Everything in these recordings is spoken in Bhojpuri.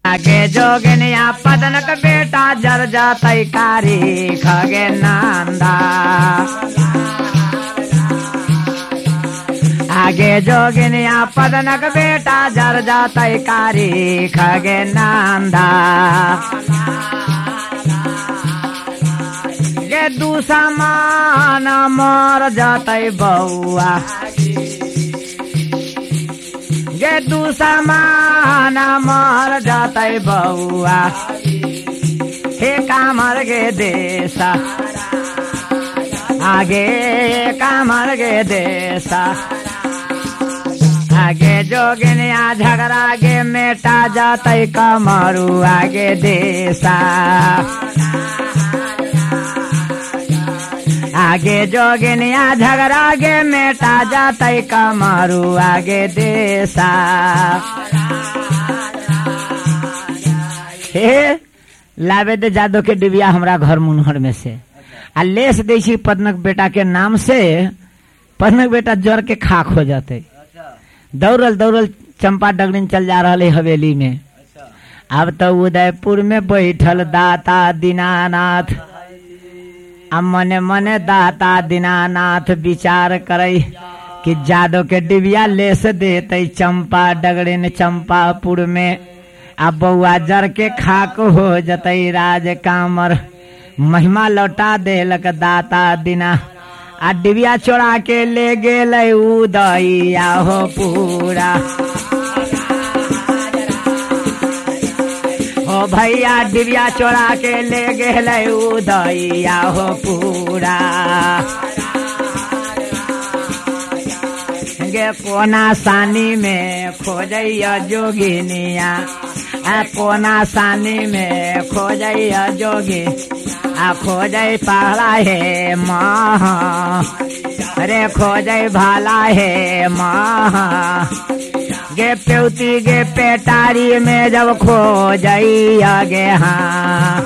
आगे जोगिनिया पदनक बेटा जर जातई कारी खगे नंदा। आगे जोगिनिया पदनक बेटा जर जातई कारी खगे नंदा। गे दुसमान मर जातई बउआ। गे दुसमान मर जातई बउआ। हे कामर गे देसा आगे कामर गे देसा। आगे जोगिनिया झगड़ा गे मेटा जातई कमरू आगे देसा। आगे जोगिनिया झगड़ा गे मेटा जातई कमरू आगे देसा। हे लावे दे जादो के डिबिया हमरा घर मुनहर में से आ लेस देसी पदनक बेटा के नाम से पदनक बेटा जर के खाक हो जाते। दौड़ल दौड़ल चंपा डगरिन चल जा रहा हवेली में। अब तो उदयपुर में बैठल दाता दीनानाथ। अब मने मने दाता दीनानाथ विचार करे कि जादो के डिबिया लेस देते चंपा डगरिन चंपापुर में। अब बउआ जर के खाक हो जतई राज कामर। महिमा लौटा देलक दाता दीना आ डिबिया चोरा के ले गेल उदइया हो पूरा। ओ भैया डिबिया चोरा के ले गेल उदइया हो पूरा। गे कोना सानी में खोजैया जोगिनिया। आ कोना सानी में खोजैया जोगी। आ खोजै पहला है माँ रे खोजै भाला है माँ। गे पेउती गे पेटारी में जब खोजै आगे हाँ।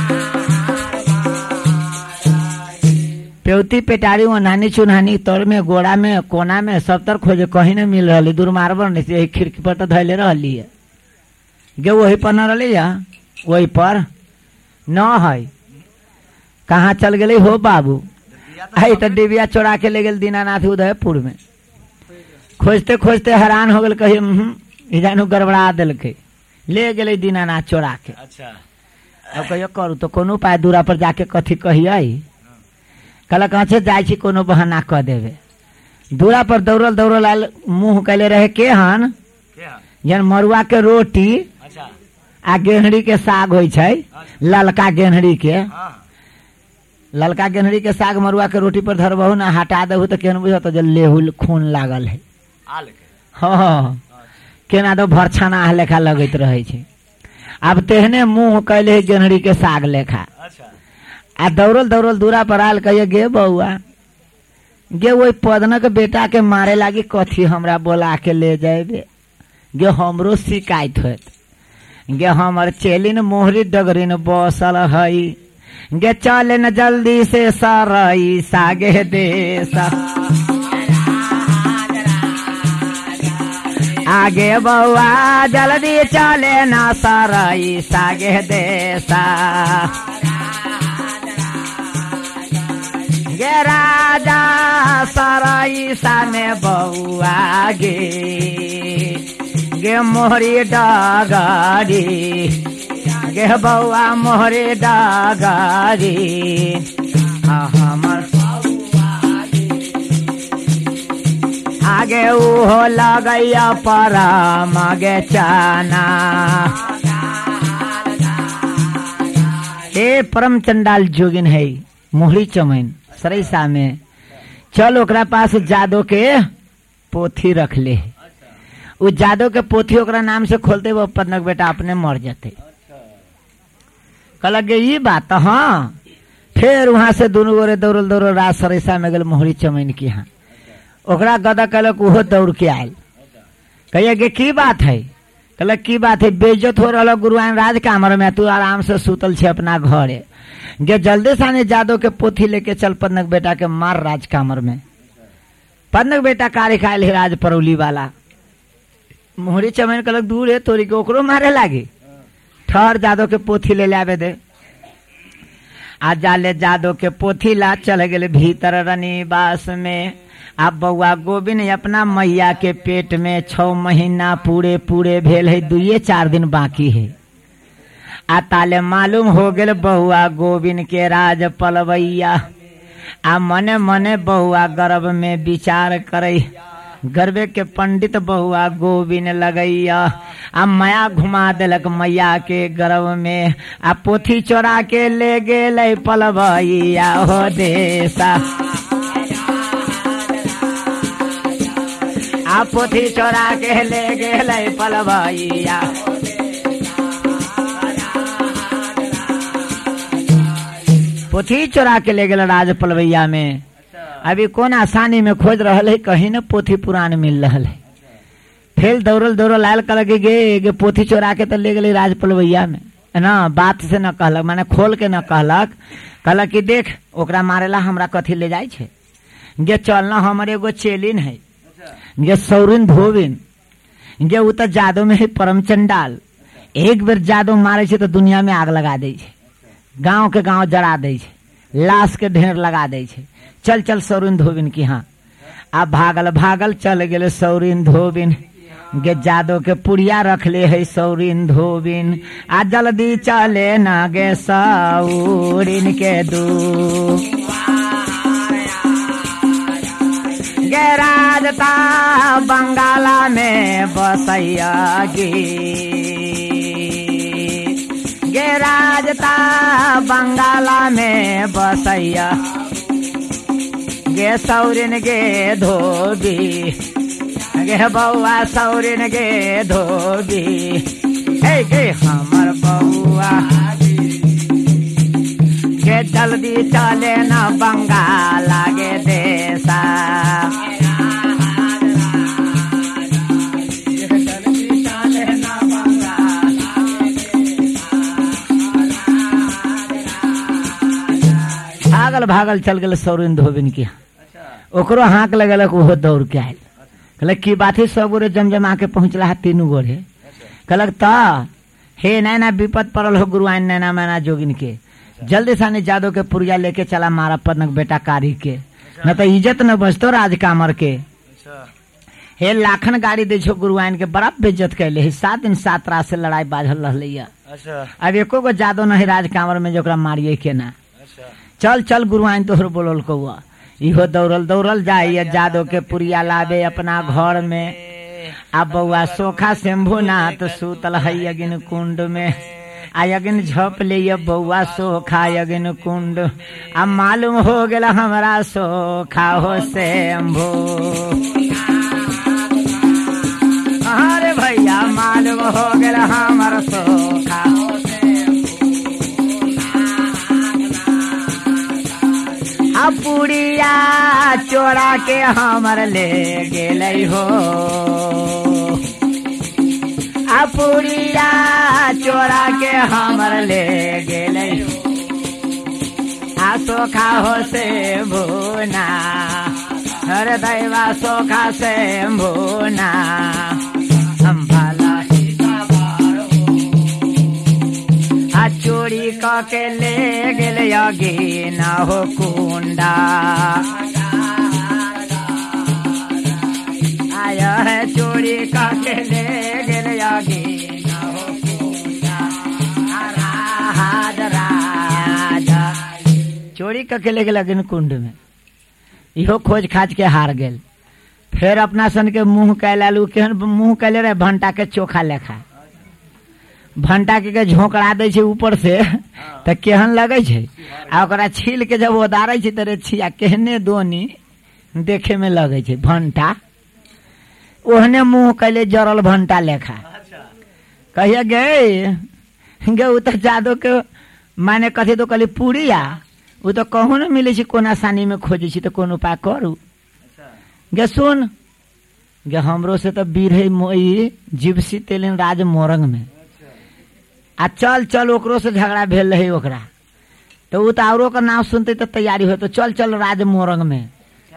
पेउती पेटारी ओनानी चुनानी तोर में गोड़ा में कोना में सब तर खोजे कहीं न मिल रही। दूर मारबर नहीं यही खिड़की पर तो धैले रही है। गे वही पर न रही वही पर न है। कहाँ चल गए हो बाबू। आई तो डिबिया चोरा के ले गए दीनानाथ उदयपुर में। खोजते खोजते हैरान हो गए कही जानू गड़बड़ा दिल के ले गए दीनानाथ चोरा के। अच्छा अब कहियो करू तो कोनो उपाय दूरा पर जाके कथी कहिए। कहलक अच्छे जाए कोनो बहाना कह देवे। दूरा पर दौड़ल दौड़ल आयल मुँह कैले रहे केहन जन मरुआ के रोटी आ गेहड़ी के साग होइ छै। ललका गेहड़ी के ललका गेहड़ी के साग मरुआ के रोटी पर धरबहु ना हटा देहु तो केहन बुझत जो लेहुल खून लागल है। हाँ केना तो भरछाना लेखा लगत रहे छै। अब तेहने मुंह कैले गेहड़ी के साग लेखा। आ दौड़ल दौड़ल दूरा पर आयल कहिए गे बउआ गे वही पदनक बेटा के मारे लागी कथी हमरा बोला के ले जाए। गे हमरो शिकायत होत। गे हमर चेलिन मोहरी डगरिन बसल हई। गे चले न जल्दी से सरई सागे देसा। आगे बउआ जल्दी चले न सरई सागे देसा। गे राजा सरई साने बउआ गे मोहरी डगरी। गे बउआ मोहरे डगरी। हमर आगे उहो लगैया परम गे चाना। ए परम चंडाल जोगिन है मोहरी चमैन सरैसा में। चल ओकरा पास जादो के पोथी रख ले। उ जादो के पोथी ओकरा नाम से खोलते वो पदनक बेटा अपने मर जाते। कहलक ये बात हाँ। फिर वहां से दोनों गोरे दौड़ल दौड़ल रात सरैसा में गल मोहरी चमैन की यहाँ। ओकरा गदा कहलक उहो दौड़ के आयल। कहिए गे की बात है। कहलक की बात है बेइज्जत हो रहा गुरुआइन राज कामर में तू आराम से सुतल छे अपना घरे। गे जल्दी साने जादो के पोथी लेके चल पदनक बेटा के मार राज कामर में। पदनक बेटा कारी खायल राज परौली वाला। मोहरी चमैन कहलक दूर है तोरी के ओकरो मारे लागी। ठहर जादो के पोथी ले आवे दे। आ जाले जादो के पोथी ला चल गए भीतर रनिवास में। अब बउआ गोविंद अपना मैया के पेट में 6 महीना पूरे पूरे भेल है, 2-4 दिन बाकी है। आ ताले मालूम हो गए बहुआ गोविंद के राज पलवैया। आ मने मने बहुआ गर्भ में विचार करे, गर्भे के पंडित बहुआ गोविंद लगैया। आ माया घुमा देलक मैया के गर्भ में। आ पोथी चोरा के ले गेले पलवैया हो देसा। आ पोथी चोरा के ले गेले पलवैया। पोथी चोरा के ले गेल राज पलवैया में। अभी कौन आसानी में खोज रहा है, कहीं न पोथी पुरान मिल रहा है। फिर दौड़ल दौड़ल आयल कहल गे पोथी चोरा के तो ले गए राज पलवैया में ना। बात से न कहलक, माने खोल के न कहलक। कहलक कि देख ओकरा मारेला हमरा कथी ले जाय छे। गे चल न, हमर एगो चेलिन है गे सौरिन धोबिन गे, उ तो जादू में है परम चंडाल। एक बेर जादू मारे छे तो दुनिया में आग लगा दे छे, गांव के गांव जरा दे छे, लाश के ढेर लगा दे छे। चल चल सौरिन धोबिन की। हाँ अब भागल भागल चल गेले सौरिन धोबिन। गे जादो के पुड़िया रख ले है सौरिन धोबिन। आ जल्दी चले न गे सौरिन के दू। गे राजता बंगाला में बसैया गे, गे राजता बंगाला में बसैया। गे सौरिन गे धोबी, गे बउआ सौरिन गे धोबी। हे गे हमर बउआ गे जल्दी चले न बंगाला गे देसा। भागल भागल चल गए सौरिन धोबिन की। ओकरो हाँक लगलक, ओहो दौड़ के आयल। कहलक की बात है, सब गोरे जमजमा के पहुंचला है 3 गोरे। कहलक त हे नैना विपद पड़ल हो गुरुआइन नैना मैना जोगिन के, जल्दी सानी जादो के पुरिया लेके चला मारा पदनक बेटा कारी के, न तो इज्जत न बचतो राज कामर के। हे लाखन गाड़ी दे छो गुरुआइन के, बड़ा बेइज्जत कैले है। 7 दिन 7 रात से लड़ाई बाझल रहलैया। अब एको गो जादो नहीं राज कामर में जोकरा मारिए के ना। चल चल गुरुआइन तोहर बोलल कौआ। इहो दौड़ल दौड़ल जाइए जादो के पुरिया लावे अपना घर में। अब बउआ सोखा शंभुनाथ सूतल है यज्ञ कुंड में। आ यज्ञ झप ले बउआ सोखा यज्ञ कुंड। अब मालूम हो गया हमारा सोखा हो शंभु। अरे भैया मालूम हो गया हमारा सोखा। अब पुड़िया चोरा के हमर ले गेलै हो। अब पुड़िया चोरा के हमर ले गेलै हो। आ सोखा हो से भूना, हर दैवा सोखा से भूना। हम भला चोरी के ले गेल यज्ञ न हो कुंडा। आया है चोरी के ले गेल यज्ञ न हो कुंडा। राजा चोरी के ले गेल यज्ञ कुंड में। इहो खोज खाज के हार गेल। फिर अपना सन के मुंह कैलालू, केहन मुंह कैले रहे भंटा के चोखा लेखा। भंटा के झोंकड़ा दे छे ऊपर से तो केहन लगे छे। आ ओकरा छील के जब उतारे छे तेरे छिया केहने दोनी देखे में लगे छे भंटा। ओहने मुंह कैले जरल भंटा लेखा। कहिए गे उ तो जादो के माने कथी तो कहली पुड़िया, उ तो कहूँ न मिले छे। कोन आसानी में खोजे छी तो कोन उपाय करू। गे सुन गे हमरो से तो बीर है मोई जिप्सी तेलिन राज मोरंग में। आ चल चल ओकरो से झगड़ा भेल रहे ओकरा, तो उ तो औरो का नाम सुनते तो तैयारी हो। तो चल चल राज मोरंग में।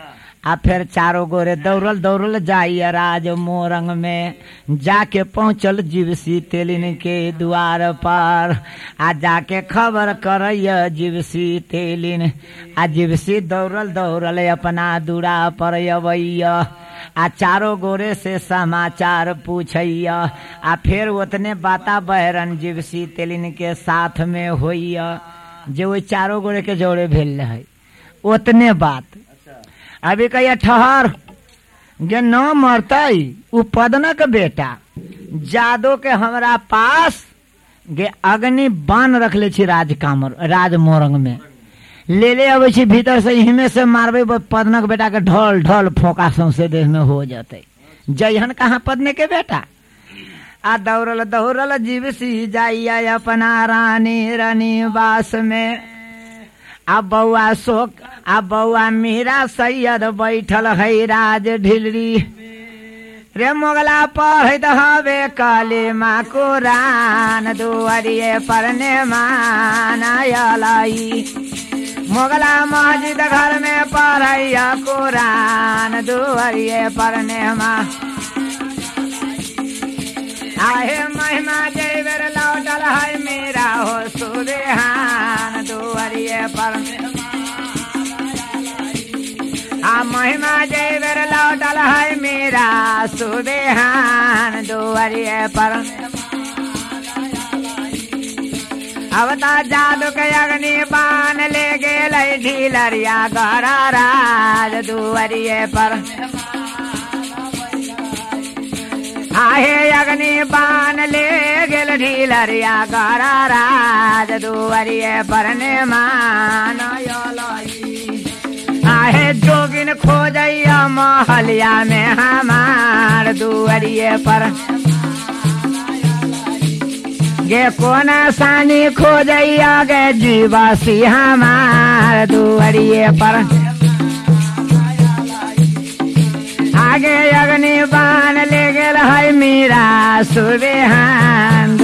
आ फिर चारों गोरे दौड़ल दौड़ल जाइए राज मोरंग में। जाके पहुंचल जीवसी तेलिन के द्वार पर। आ जाके खबर करैया जीवसी तेलिन। आ जीवसी दौड़ल दौड़ल अपना दूरा पर अबैया। आ चारों गोरे से समाचार पूछैया। आ फिर उतने बाता बहरन जीवसी तेलिन के साथ में होइया जो वो चारों गोरे के जोड़े भेल है उतने बात। अभी कहिए ठहर गे न मरतई उ पदनक बेटा जादो के हमरा पास गे अग्नि बाण रखले छी राज मोरंग में ले अबे छी भीतर से हिमे से मारबे पदनक बेटा के ढल ढल फोका सौंसे देह में हो जाते। जयहन कहाँ पदने के बेटा। आ दौड़ल दौड़ल जीवसी जाइया अपना रानी बास में। आ बउआ मीरा सैयद बैठल है राज ढिलरी रे मोगला पढ़त हवे कलीमा कुरान दुआरिये पर नेमान आयलई। मोगला मस्जिद घर में पढ़ैया कुरान दुआरिये पर नेमान। आहे महिमा जय बेर लौटल है मेरा हो सुबहान दुआरिये पर। आ महिमा जय बेर लौटल है मेरा सुबहान दुआरिये पर। अब ता जादू के अग्नि बाण ले गेल ढीलरिया गरा राज दुआरिये पर। आहे अग्नि बाण ले गेल ढीलरिया गरा राज दुआरिये पर नेमान आयलई। आहे जोगिन खोजैया महलिया में हमार दुआरिये पर। गे कोना सानी खोजैया गे जीवासी हमार दुआरिये पर। आगे अग्नि बाण ले गेल है मीरा सुबहान।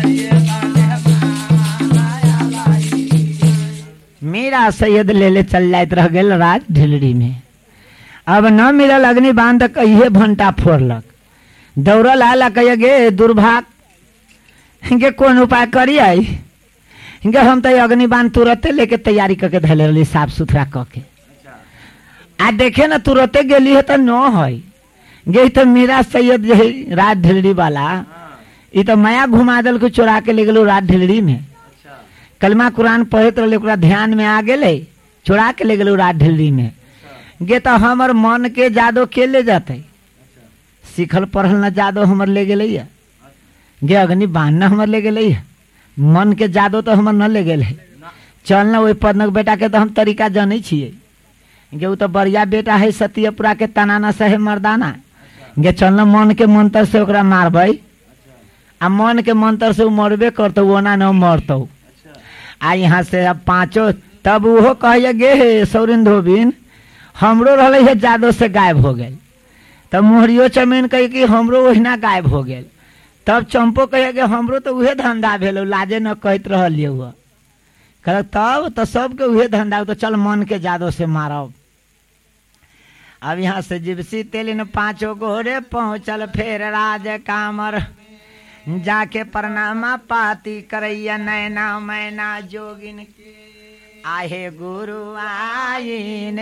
मीरा सैयद ले चल जात रह गेल राज ढिलरी में। अब न मिलल अग्नि बाण तो कहिए भंटा फोड़लक। दौड़ल आला कहिए गे दुर्भाग गे कौन उपाय करिए गे हम तो अग्नि बाण तुरंते लेके तैयारी करके धैले रही साफ सुथरा करके। आ देखे ना तुरंते गेली है तो न है गे तो मीरा सैयद जो राज ढिलरी वाला ये तो माया घुमा दल को चोरा के ले गलो राज ढिलरी में। कलमा कुरान पढ़त रहे ओकरा ध्यान में आ गेले चोरा के ले गलो राज ढिलरी में। गे तो हमर मन के जादो के ले जाते सीखल पढ़ल न जादो हमर ले गेले गे अग्नि बाण न हमर ले गेले मन के जादो तो हमर न ले गेले। चल न वही पदनक बेटा के तो हम तरीका जाने छिए गे वो तो बढ़िया बेटा है सतियपुरा के तनाना सहे मर्दाना। गे चल न मन के मंत्र से ओकरा मारबै आ मन के मंत्र से मरबे करतो ओना न मरतो। आ यहाँ से अब पांचों तब वो कहिए गे सौरिन धोबिन हमरो रहले है जादो से गायब हो गए। तब मोहरियो चमेन कहे कि हमरो ओहिना गायब हो गए। तब चंपो कहे कि हमरो तो उहे धंधा भेलो लाजे न कहत रहलिए हुआ कह तब तो सबके उहे धंधा तो चल मन के जादो से मारब। अब यहाँ से जीवसी तेलिन पांचों गोरे पहुंचल फिर राज कामर। जाके प्रणामा पाती करैया नैना मैना जोगिन के आहे गुरु आइन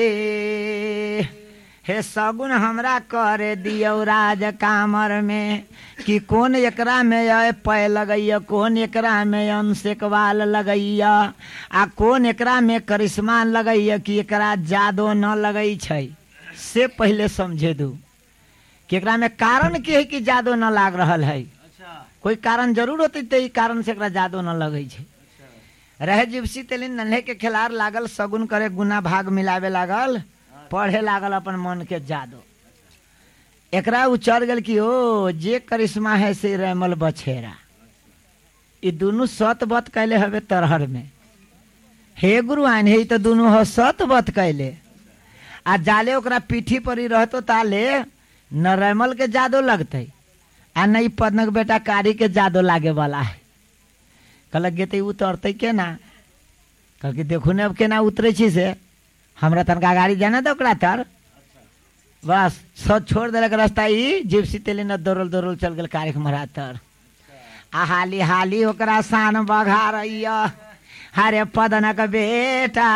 हे सगुन हमरा करे दियो राज कामर में कि कौन एकरा में पै लगैया कौन एकरा में अंशेकवाल लगैया आ कौन एकरा में करिश्मा लगैया कि एकरा जादो न लगै छै से पहले समझे दू कि एकरा में कारण की है कि जादो न लाग रहल है। कोई कारण जरूर होते तो ई कारण से एकरा जादो न लगै छै। रहे जीवसी तेलिन नन्हे के खिलार लागल सगुन करे गुना भाग मिलावे लागल पढ़े लागल अपन मन के जादो। एकरा उचर गल कि ओ जे करिश्मा है से रैमल बछेरा ये दोनों सत बत कैले हवे तरहर में हे गुरु आइन हे तो दोनों हो सत बत कैले आ जाले ओकरा पीठी पर ही रहतो ताले न रैमल के जादो लगते आ नहीं पदनक बेटा कारी के जादो लागे वाला है। कहलक गे तो उतरते केना कल देखू ने अब केना उतरे छी से हमरा तनका गाड़ी जाने दो ओकरा तर बस सब छोड़ दिलक रास्ता ई जिप्सी तेली न दौड़ल दौड़ल चल गेल कारिख महाराज तर आ हाली हाली ओकरा शान बघा रही हरे पदनक बेटा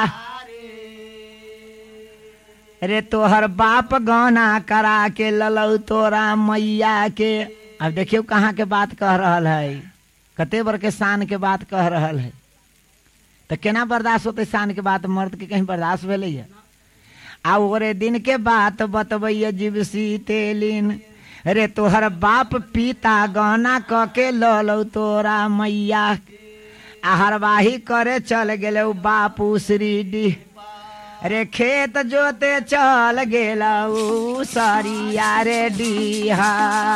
रे तोहर बाप गाना करा के ललौ तोरा मैया के। अब देखियो कहाँ के बात कह रहल है, कते बर के शान के बात कह रहल है, तो केना बर्दाश्त होते शान के बात, मर्द के कहीं बर्दाश्त भेलै है। आ ओरे दिन के बात बतबैया जिप्सी तेलिन रे तोहर बाप पिता गाना क के ललौ तोरा मैया आ हरवाही करे चल गेले बापू श्रीडी रे खेत जोते चल गेला सरिया रे डीहा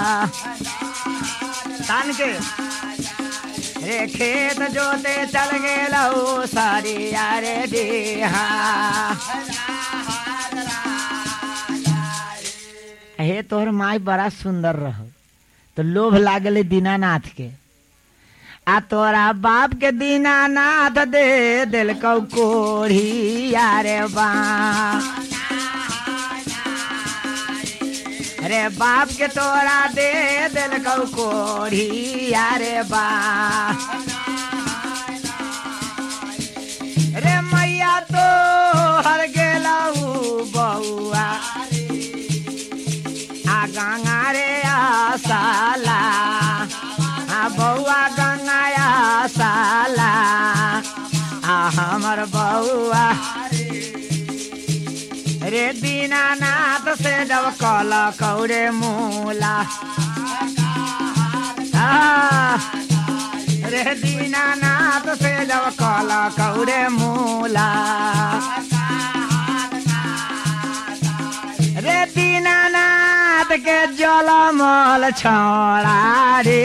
तान के रे खेत जोते चल गेला सरिया रे डीहा। हे तोहर माई बड़ा सुंदर रह तो लोभ लागले दीनानाथ के आ तोरा बाप के दीनानाथ दे दिल कौ कोढ़ी यारे बा रे बाप के तोरा दे दिल कौ कोढ़ी यारे बा रे मैया तो हर गेला बउआ आ गंगा रे आसाला आ बउआ गंगा आसाला आ हमर बउआ रे दीनानाथ से जब कल कौरे मूला रे दीनानाथ से जब कल कौरे मूला रे दीनानाथ के जलमल छोड़ा रे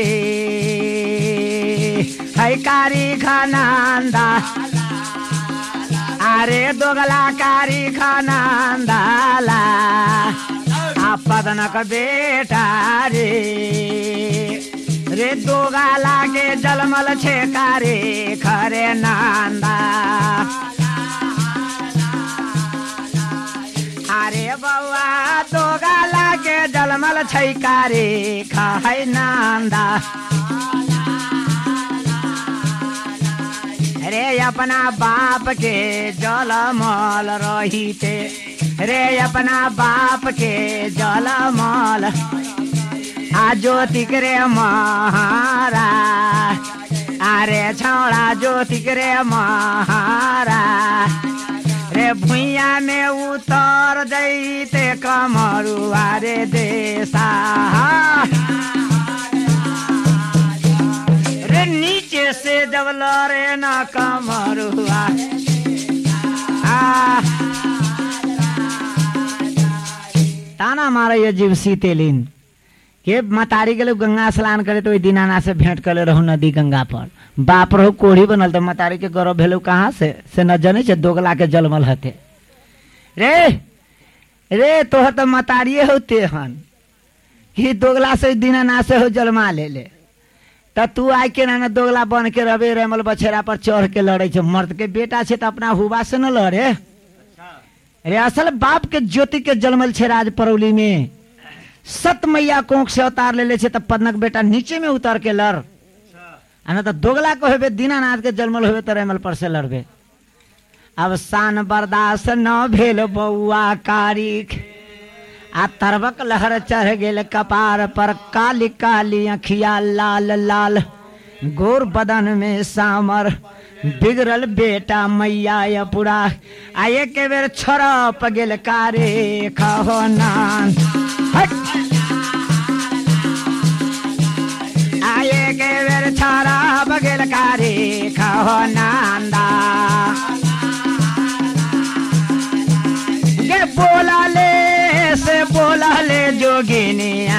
है कारी खानंदा अरे दोगला कारी खानंदाला आपदनक बेटा रे रे दोगला के जलमल छे कारी खरे नंदा अरे बउआ दोगला के जलमल छैका रे खाई नंदा रे अपना बाप के जलमल रहीते रे अपना बाप के जलमल आ ज्योतिक रे महारा अरे छौड़ा ज्योतिक रे महारा रे भुइया में उतर जैते कमरुआ रे देसा रे नीचे से जब लरे न कमरुआ ताना मारे ये जिप्सी तेलिन के मतारी के लोग गंगा स्नान करे तो दीनानाथ से भेंट करे रहू नदी गंगा पर बाप रहू कोढ़ी बनल तो मतारी के गौरव भेलू कहाँ से न जने से दोगला के जलमल हते रे रे तोहर तो मतारिये होते हन कि दोगला से दीनानाथ से हो जलमा ले तो तू आई के ना दोगला बन के रवे रेमल बछेरा पर चढ़ के लड़े छे मर्द के बेटा छे तो अपना हुबा से न लड़े रे असल बाप के ज्योति के जलमल छे राज परौली में सत मैया कोख से अवतार ले छे तब पदनक बेटा नीचे में उतर के लड़ आ तो दोगला को हेबे दीनानाथ के जलमल होबे तो रेमल पर से लड़बे। अब शान बर्दाश्त न भेल बउआ कारिक आ तरबक लहर चढ़ गेल कपार पर काली काली अखिया लाल लाल गोर बदन में सामर बिगड़ल बेटा मैया पुरा आये के बेर छरप गेल कारे खहो नान आये के बेर छरप गेल कारे खहो नांदा के बोला ले से बोला ले जोगिनिया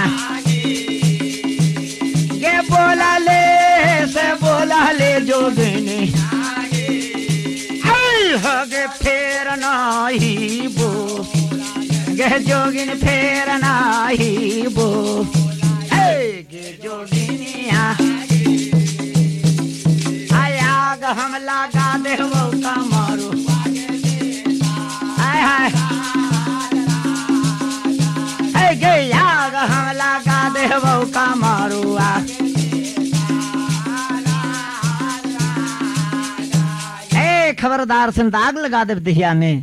के बोला ले से बोला ले जोगिनी हगे फेर नाही बो गे जोगिन फेर नाही बो गे जोगिनिया आयाग हम लगा देवो कमरू हाय हाय खबरदार से दाग लगा दे दहिया में।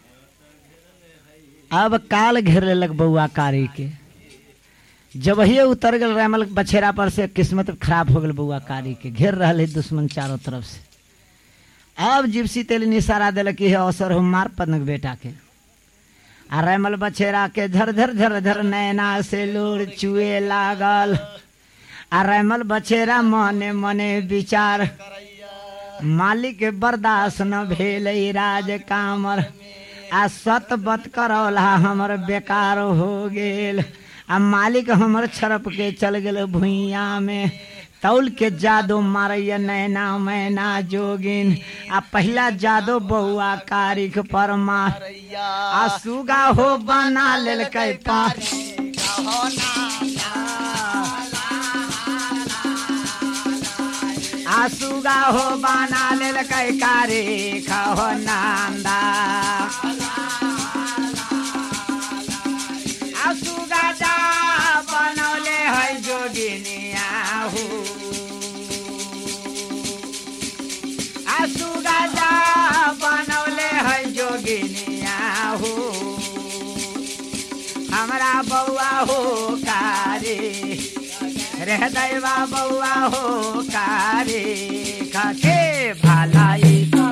अब काल घेर लेलक बउआ कारी के। जब ही उतर गल रैमल बछेरा पर से किस्मत खराब हो गल बउआ कारी के। घेर रहा है दुश्मन चारों तरफ से। अब जिप्सी तेली निशारा दिल कि अवसर हो मार पनक बेटा के। आ रैमल बछेरा के झर झर नैना से लोर चुए लागल। आ रैमल बछेरा मने मने विचार मालिक बर्दाश्त न भेल राज कामर। आ सत बत करौला हमर बेकार हो गेल। आ मालिक हमर छरप के चल गेल भुइया में। तौल के जादो मारैया नैना मैना जोगिन। आ पहला जादो बउआ कारिक पर मार। आ सुगा हो बना लेल कै पार। आ सुगा हो बना लेल कै कारिक हो नंदा। आ सुगा जा बनौले है जोगिनिया हो। सुगा जा बनौले है जोगिनिया हो। हमरा बउआ हो कारे रे दैवा बउआ हो कारे खाके भलाई।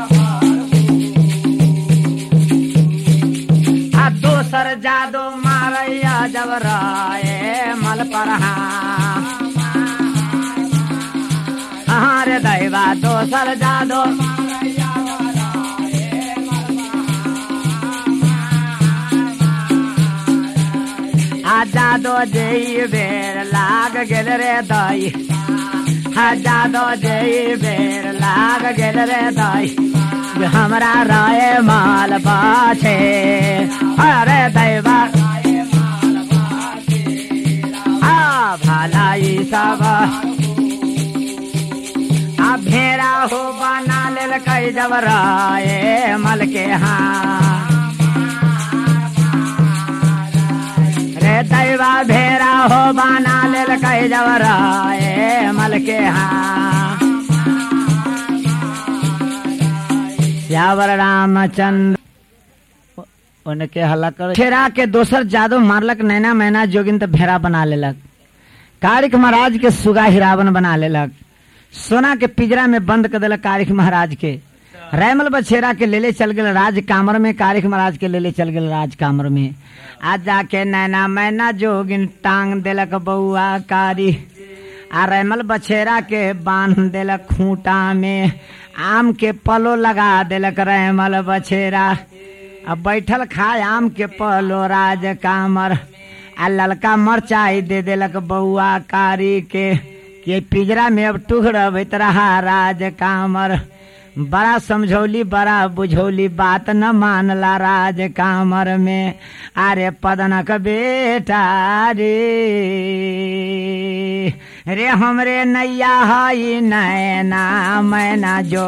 आ दोसर जादो मारैया जब राय मल पर रे दैवा दोसर जादो। आ जादो जई बेर लाग गेल रे दई। आ जादो जई बेर लाग गेल रे दई। हमरा राय माल बाछे अरे दैवा। आ भलाई सब भेड़ा हो बना लेल कै जब राय मल के रे दैवा भेड़ा हो बना लेल कै जब राय मल के श्यावर रामचंद्र उनके हल्ला कर। भेड़ा के दोसर जादू मारलक नैना मैना जोगिन तो भेड़ा बना लेलक। कारिक महाराज के सुगा हिरावन बना लेलक। सोना के पिंजरा में बंद कर दिलक कारिक महाराज के। रैमल बछेरा के लेले चल गए राज कामर में। कारिक महाराज के लेले चल गए राज कामर में। आज जाके नैना मैना जोगिन टांग दिलक बउआ कारी। आ रैमल बछेरा के बांध दिलक खूंटा में। आम के पलो लगा दिलक रैमल बछेरा। अब बैठल खाए आम के पलो राज कामर। आ ललका मरचाई दे दिलक बउआ कारी के। ये पिंजरा में अब टुकड़बैत रहा राज कामर। बड़ा समझौली बड़ा बुझौली बात न मानला राज कामर में। अरे पदनक बेटा रे रे हमरे नैया हई नैना मैना जो।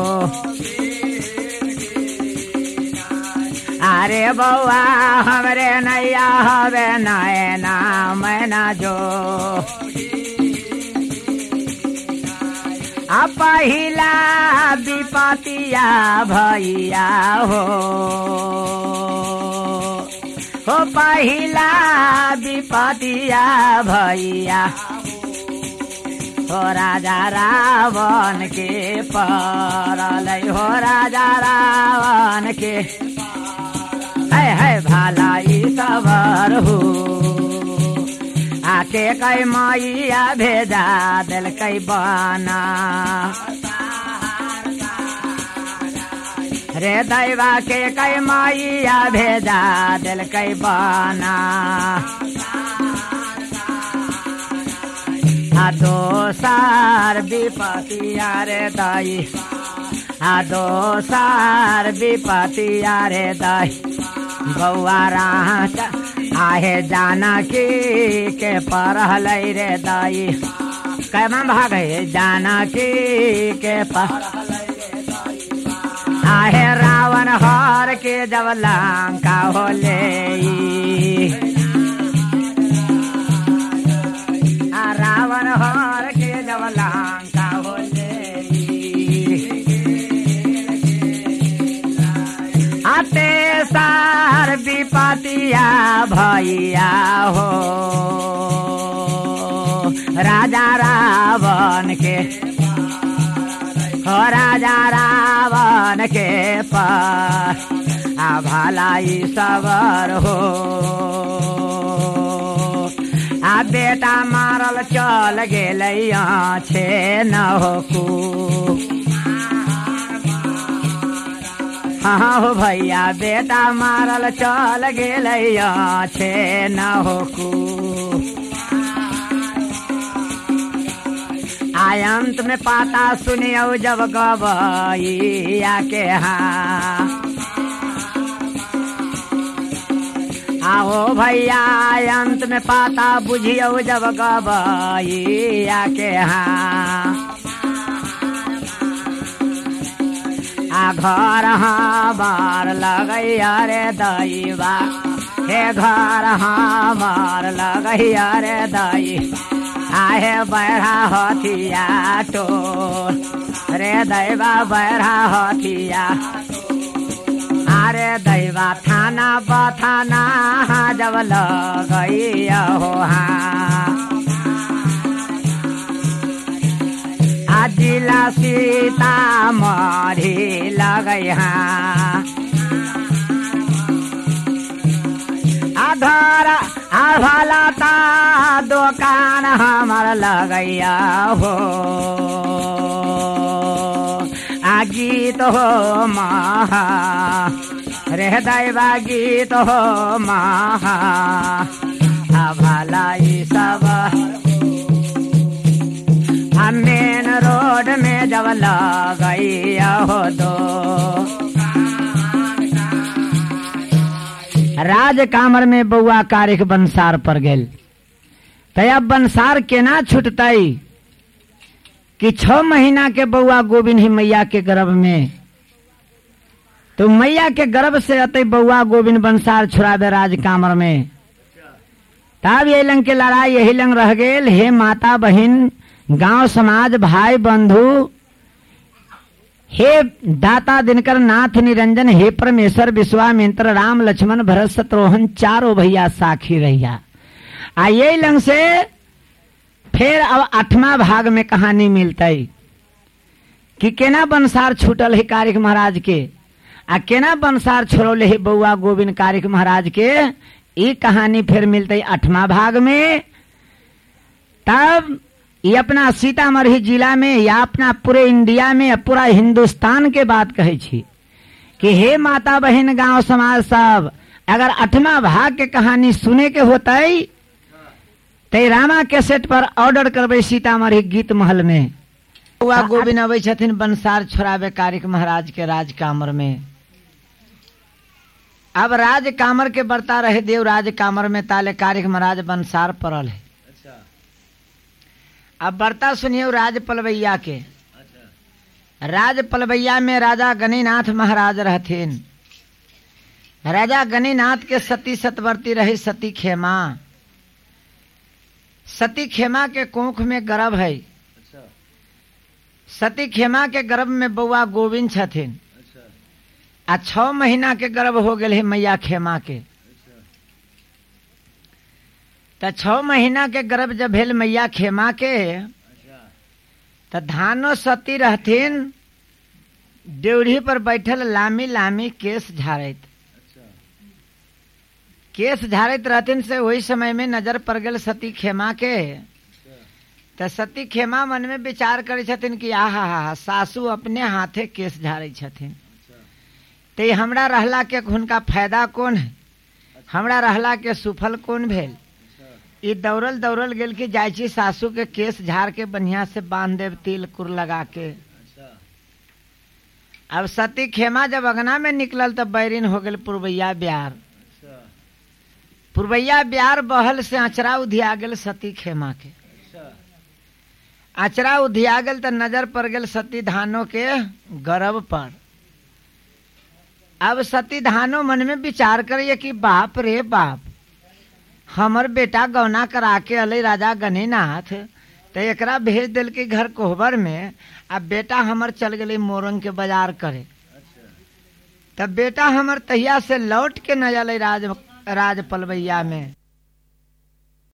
अरे बउआ हमरे नैया हवे नैना मैना जो। आ पहिला विपतिया भैया हो पहिला विपतिया भैया हो राजा रावण के परल हो राजा रावण के है भलाई सबर हो। आके कई मैया भेजा दिल कई बना रे दैवा के कई मैया भेजा दिल कई बना। आ दोसर विपतिया रे दाई। आ दोसर विपतिया रे दाई। बउआ राचा आहे जानकी के परहल रे दाई। कैमा भाग है जानकी के परहल रे दाई। आहे रावण हर के जब लंका होले। आ रावण हर के जब लंका होले। पतिया भैया हो राजा रावण के हो राजा रावण के पास भलाई सबर हो बेटा मारल चल गेलै छे न हो हाँ हो भैया बेटा मारल चल गेलै छे न हो अंत में पाता सुनियो जब गवैया के हाँ आओ भैया अंत में पाता बुझियो जब गवैया के हाँ घर हमार लगैया रे दैवा हे घर हमार लगैया रे दई आहे बैरा हथिया टोल रे दैवा बैरा हथिया अरे दैवा थाना बथाना जब लगैया हो जिला सीतामढ़ी लगै घर भला ता दुकान हमर लगैया हो गीत हो महा रे दैवा गीत हो महा भलाई सब मेन रोड में जब लगैया हो दो राज कामर में बउआ कारिक बंसार पर गेल तब बंसार केना छुटतई कि 6 महीना के बउआ गोविंद ही मैया के गर्भ में तो मैया के गर्भ से अतई बउआ गोविंद बंसार छुड़ावे राज कामर में तब ये लंग के लड़ाई यही लंग रह गेल हे माता बहिन गांव समाज भाई बंधु हे दाता दिनकर नाथ निरंजन हे परमेश्वर विश्वामित्र राम लक्ष्मण भरत शत्रुघ्न चारों भैया साखी रहिया ये लंग से फिर अब 8वां भाग में कहानी मिलतई कि केना बंसार छूटल है कारिक महाराज के केना बंसार छोड़ले है बउआ गोविंद कारिक महाराज के ये कहानी फिर मिलतई 8वां भाग में। तब ये अपना सीतामढ़ी जिला में या अपना पूरे इंडिया में या पूरा हिंदुस्तान के बात कहे छी कि हे माता बहन गांव समाज सब अगर 8वां भाग के कहानी सुने के होतई ते रामा कैसेट पर ऑर्डर करबे सीतामढ़ी गीत महल में बउआ गोविंद अबै छथिन बंसार छोड़ावे कारिक महाराज के राज कामर में। अब राज कामर के बरता रहे देव राज कामर में ताले कारिक महाराज बंसार पड़ल है। अब बर्ता सुनियो राज पलवैया के। राज पलवैया में राजा गणिनाथ महाराज रहथिन। राजा गणिनाथ के सती सतवर्ती रहे सती खेमा। सती खेमा के कोख में गर्भ है। सती खेमा के गर्भ में बउआ गोविंद छथिन। 6 महीना के गर्भ हो गए है मैया खेमा के। तो 6 महीना के गर्भ जब भेल मैया खेमा के तो धानो सती रहथिन ड्योढ़ी पर बैठल लामी लामी केस झाड़त। केस झाड़त रहथिन से वही समय में नजर पड़ गल सती खेमा के। तो सती खेमा मन में विचार करे छथिन कि आहा सासू अपने हाथे केस झाड़े छथिन तो हमरा रहला के हुनका फायदा कौन है, हमरा रहला के सुफल कौन भेल। ये दौड़ल दौड़ल गेल कि जायची सासू के केस झाड़ के बढ़िया से बांध देव तिल कुर लगा के। अब सती खेमा जब अगना में निकलल तब बैरिन हो गल पुरवैया ब्यार। पुरवैया ब्यार बहल से अचरा उधिया गेल सती खेमा के। अचरा उधिया गेल तो नजर पड़ गेल सती धानो के गर्भ पर। अब सती धानो मन में विचार करिए कि बाप रे बाप हमर बेटा गौना करा के अले राजा गणिनाथ तो एकरा भेज दिल के घर कोहबर में। अब बेटा हमर चल गए मोरंग के बाजार करे। तब बेटा हमर तहिया से लौट के न जाले राज पलवैया में।